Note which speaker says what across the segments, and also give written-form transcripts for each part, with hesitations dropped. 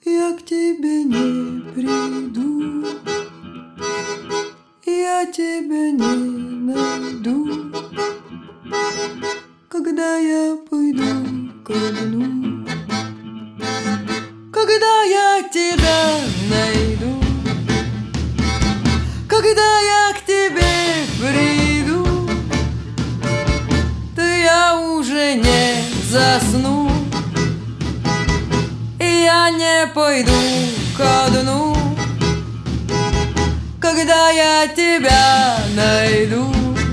Speaker 1: я к тебе не приду, я тебя не найду, когда я пойду ко дну, когда я тебя найду, когда я к тебе приду, то я уже не засну, и я не пойду ко дну, когда я тебя найду.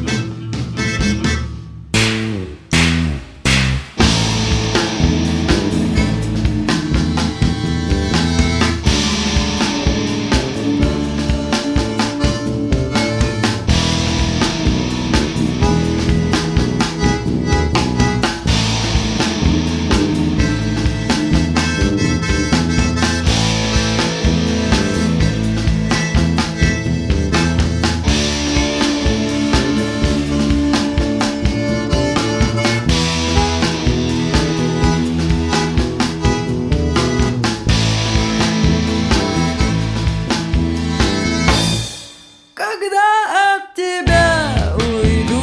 Speaker 1: Когда от тебя уйду,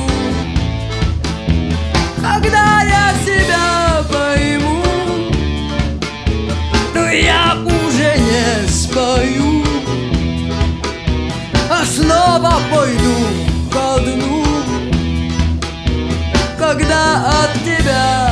Speaker 1: когда я себя пойму, то я уже не спою, а снова пойду ко дну, когда от тебя